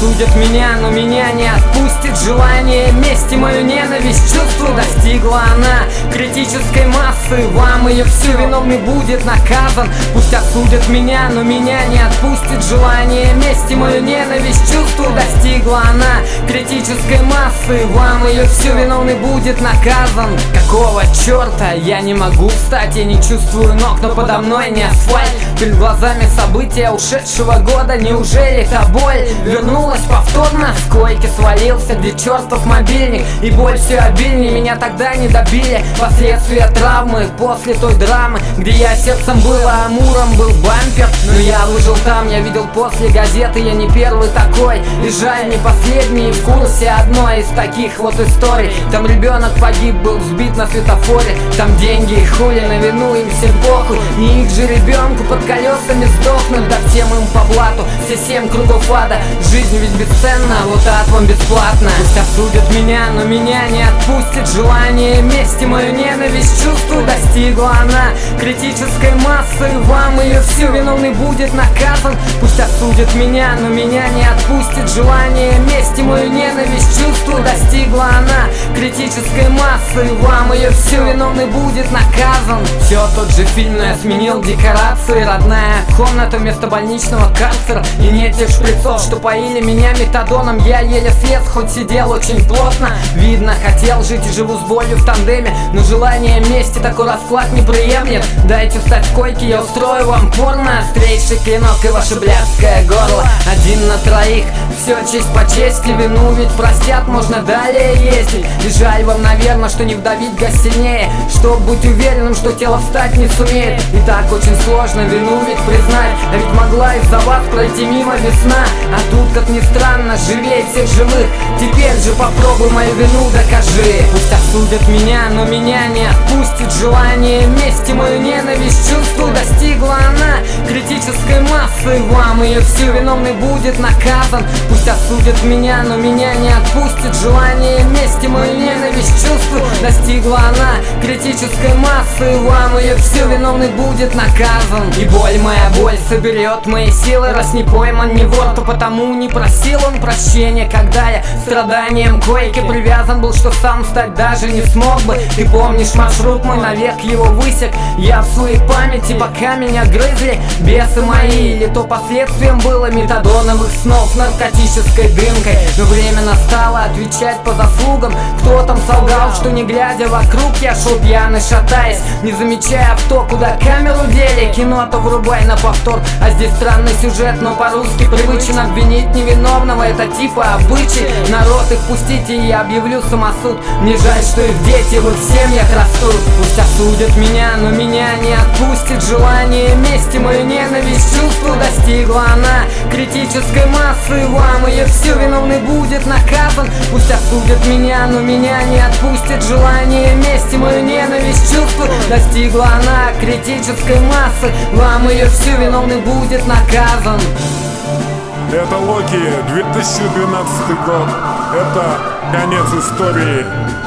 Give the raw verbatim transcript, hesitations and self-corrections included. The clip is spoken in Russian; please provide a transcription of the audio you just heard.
осудят меня, но меня не отпустит желание мести. Мою ненависть чувству достигла она критической массы. Вам ее всю, виновный будет наказан. Пусть осудят меня, но меня не отпустит желание мести. Мою ненависть чувству достигла она критической массы. Вам ее всю, виновный будет наказан. Какого черта я не могу встать? Я не чувствую ног, но подо мной не асфальт. Перед глазами события ушедшего года. Неужели эта боль вернулась повторно? С койки свалился, где чертов мобильник. И боль все обильнее, меня тогда не добили последствия травмы после той драмы, где я сердцем был, а амуром был бампер. Но я выжил там, я видел после газеты. Я не первый такой, и жаль, не последний в курсе одной из таких вот историй. Там ребенок погиб, был сбит на светофоре. Там деньги и хули на вину, им всем похуй. Не их же ребенку под колесами сдохнуть. Да всем им по блату, все семь кругов ада. Жизнь ведь бесценна, вот ад вам бесплатно. Пусть осудят меня, но меня не отпустит желание мести. Мою ненависть чувству достигла она критической массы. Вам ее всю, виновный будет наказан. Пусть осудят меня, но меня не отпустит желание мести. Мою ненависть чувству достигла она критической массы. Вам ее всю, виновный будет наказан. Все тот же фильм, но я сменил декорации. Родная комната вместо больничного карцера. И нет тех шприцов, что поили меня метадоном. Я еле слез, хоть сидел очень плотно. Видно, хотел жить и живу с болью в тандеме. Но желание мести такой расклад не приемлет. Дайте встать в койке, я устрою вам порно. Острейший клинок и ваше блядское горло. Один на троих, все честь по чести. Вину ведь простят, можно далее ездить. И жаль вам, наверное, что не вдавить газ сильнее, чтоб быть уверенным, что тело встать не сумеет. И так очень сложно вину ведь признать. А ведь могла из-за вас пройти мимо весна. А тут, как ни странно, живее всех живых. Теперь же попробуй мою вину докажи. Пусть осудят меня, но меня не отпустит желание мести. Мою ненависть чувству достигла она критической массы. Вам ее всю, виновный будет наказан. Пусть осудят меня, но меня не отпустит желание мести. Мою ненависть чувству достигла она критической массы. Вам ее всю, виновный будет наказан. И боль моя боль соберет мои силы. Раз не пойман, не вор, то потому не просил он прощения. Когда я страданием к койке привязан был, что сам встать даже не смог бы. Ты помнишь маршрут мой, навек его высек. Я в своей памяти, пока меня грызли бесы мои. Или то последствием было метадоновых снов наркотической дымкой. Но время настало отвечать по заслугам. Кто там солгал, что не глядя вокруг я шел пьяный, шатаясь, не замечая авто, куда камеру дели. Кино-то врубай на повтор, а здесь странный сюжет, но по-русски привычен обвинить невиновного. Это типа обычай, народ их пустите, и я объявлю самосуд. Мне жаль, что их дети в их семьях растут. Пусть осудят меня, но меня не отпустит желание мести. Мою ненависть чувству достигла она критической массы. Вам ее всю, виновный будет наказан. Пусть осудят меня, но меня не отпустит желание мести. Мою ненависть чувству достигла она критической массы. Вам ее всю, виновный будет наказан. Это Локи, две тысячи двенадцатый год. Это конец истории.